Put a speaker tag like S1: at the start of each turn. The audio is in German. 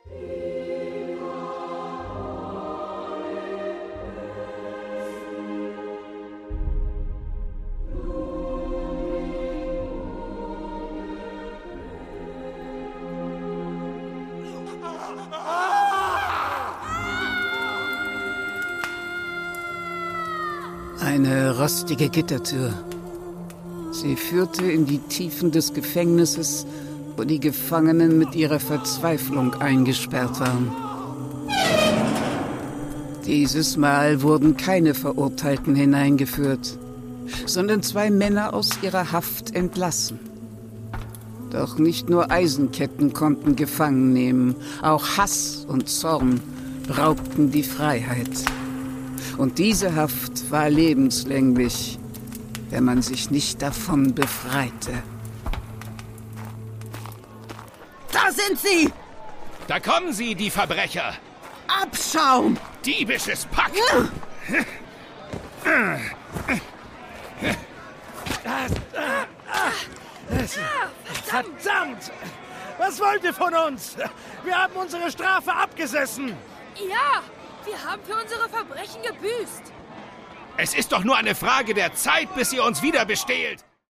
S1: Eine rostige Gittertür. Sie führte in die Tiefen des Gefängnisses, wo die Gefangenen mit ihrer Verzweiflung eingesperrt waren. Dieses Mal wurden keine Verurteilten hineingeführt, sondern 2 Männer aus ihrer Haft entlassen. Doch nicht nur Eisenketten konnten gefangen nehmen, auch Hass und Zorn raubten die Freiheit. Und diese Haft war lebenslänglich, wenn man sich nicht davon befreite.
S2: Da sind sie!
S3: Da kommen sie, die Verbrecher!
S2: Abschaum!
S3: Diebisches Pack!
S4: Verdammt! Was wollt ihr von uns? Wir haben unsere Strafe abgesessen!
S5: Ja, wir haben für unsere Verbrechen gebüßt.
S3: Es ist doch nur eine Frage der Zeit, bis ihr uns wieder bestehlt!